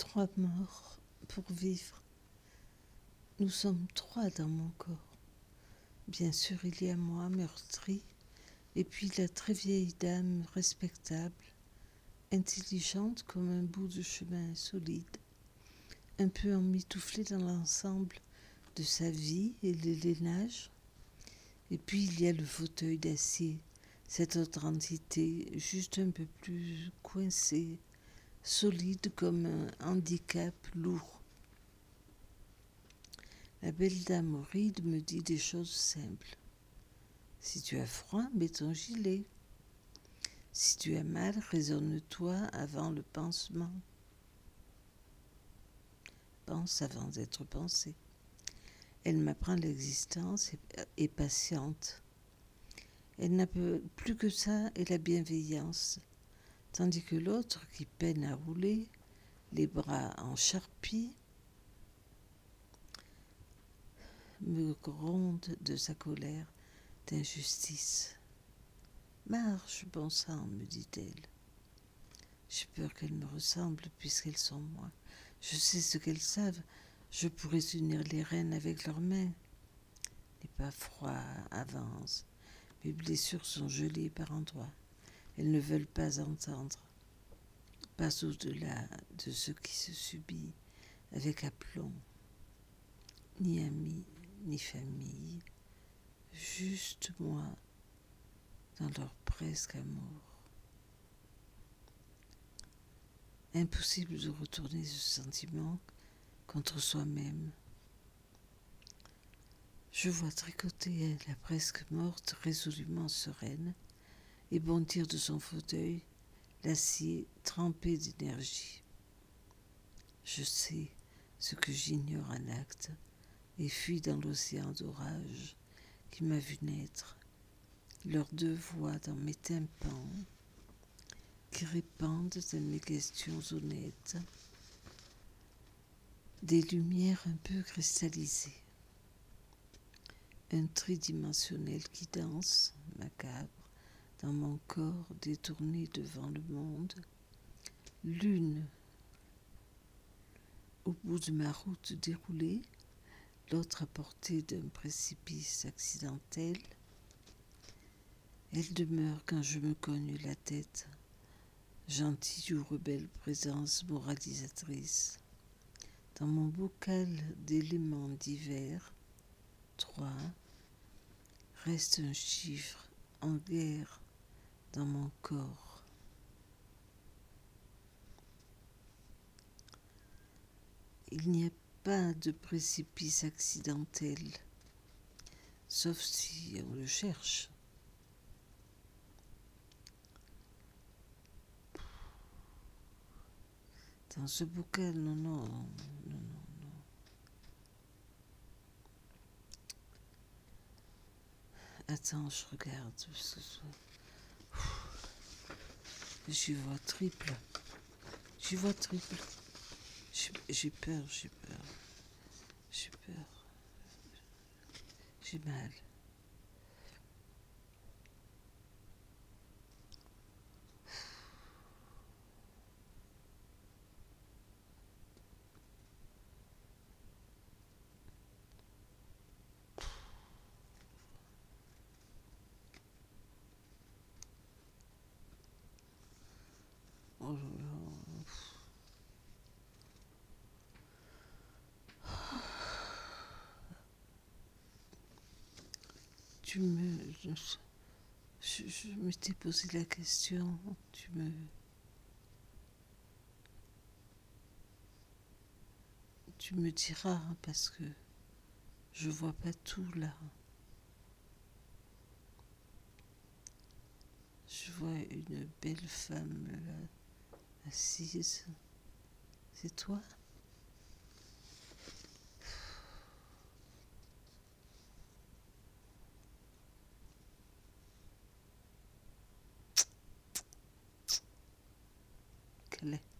3 morts pour vivre. Nous sommes 3 dans mon corps. Bien sûr, il y a moi, meurtri, et puis la très vieille dame respectable, intelligente comme un bout de chemin solide, un peu emmitouflée dans l'ensemble de sa vie et le lainage. Et puis il y a le fauteuil d'acier, cette autre entité juste un peu plus coincée, solide comme un handicap lourd. La belle dame aux rides me dit des choses simples. Si tu as froid, mets ton gilet. Si tu as mal, raisonne-toi avant le pansement. Pense avant d'être pensé. Elle m'apprend l'existence et patiente. Elle n'a plus que ça et la bienveillance, tandis que l'autre, qui peine à rouler, les bras en charpie, me gronde de sa colère d'injustice. Marche, bon sang, me dit-elle. J'ai peur qu'elles me ressemblent puisqu'elles sont moi. Je sais ce qu'elles savent. Je pourrais unir les rênes avec leurs mains. Les pas froids avancent. Mes blessures sont gelées par endroits. Elles ne veulent pas entendre. Pas au-delà de ce qui se subit avec aplomb. Ni amis, ni famille. Juste moi dans leur presque amour. Impossible de retourner ce sentiment contre soi-même. Je vois tricoter la presque morte résolument sereine et bondir de son fauteuil, l'acier trempé d'énergie. Je sais ce que j'ignore en acte et fuis dans l'océan d'orage qui m'a vu naître. Leurs 2 voix dans mes tympans qui répandent de mes questions honnêtes des lumières un peu cristallisées. Un tridimensionnel qui danse, macabre, dans mon corps détourné devant le monde. L'une au bout de ma route déroulée, l'autre à portée d'un précipice accidentel. Elle demeure quand je me cogne la tête, gentille ou rebelle présence moralisatrice. Dans mon bocal d'éléments divers, 3, reste un chiffre en guerre dans mon corps. Il n'y a pas de précipice accidentel, sauf si on le cherche. Dans ce bocal, non. Attends, je regarde. J'y vois triple. J'ai peur. J'ai mal. Oh là là. Je m'étais posé la question. Tu me diras, parce que je vois pas tout là. Je vois une belle femme là, assise. C'est toi? Quelle est